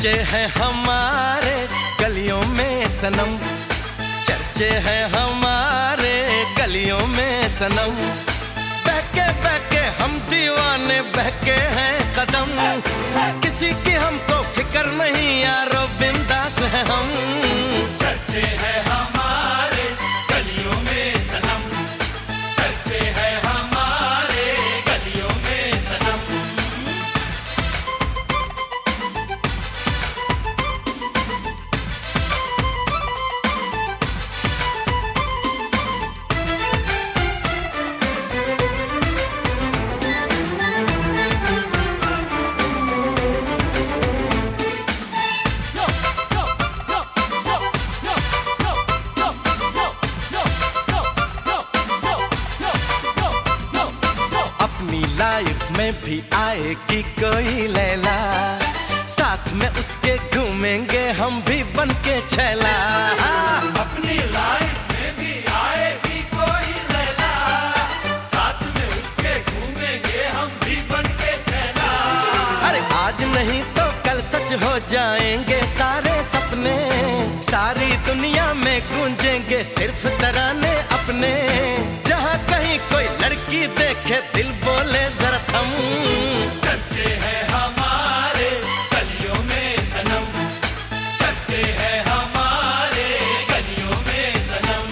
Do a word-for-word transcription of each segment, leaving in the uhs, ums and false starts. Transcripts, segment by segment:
चर्चे हैं हमारे गलियों में सनम, चर्चे हैं हमारे गलियों में सनम। बहके बहके हम दीवाने बहके हैं कदम, किसी की हमको फिक्र नहीं यारो बिंदास है हम। चर्चे हैं हमारे गलियों में सनम, चर्चे हैं हमारे गलियों में सनम। लाइफ में भी आएगी कोई लैला, साथ में उसके घूमेंगे हम भी बनके छैला। अपनी लाइफ में भी आएगी कोई लैला, साथ में उसके घूमेंगे हम भी बनके छैला। अरे आज नहीं तो कल सच हो जाएंगे सारे सपने, सारी दुनिया में गूंजेंगे सिर्फ तराने अपने। जहाँ कहीं कोई लड़की देखे दिल बोले जरा थम। चर्चे हैं हमारे गलियों में सनम, चर्चे हैं हमारे गलियों में सनम।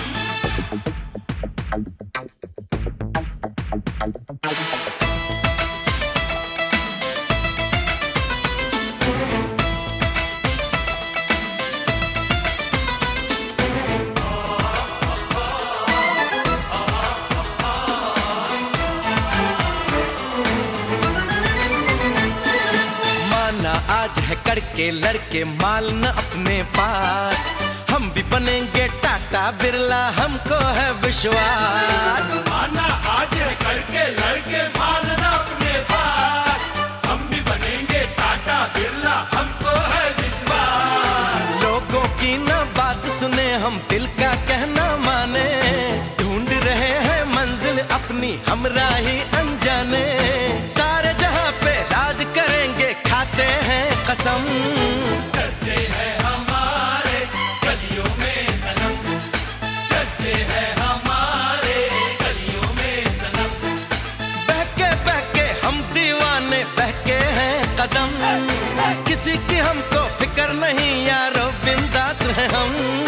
आज है करके लड़के माल न अपने पास, हम भी बनेंगे टाटा बिरला हमको है विश्वास। माना आज है करके लड़के माल न अपने पास, हम भी बनेंगे टाटा बिरला हमको है विश्वास। लोगों की न बात सुने हम दिल का कहना माने, ढूंढ रहे हैं मंजिल अपनी हमरा ही अनजाने। सारे जहां पे राज करेंगे खाते हैं कसम। चर्चे हैं हमारे गलियों में सनम, चर्चे हैं हमारे गलियों में सनम। बहके बहके हम दीवाने बहके हैं कदम, किसी की हमको फिक्र नहीं यारो बिंदास है हम।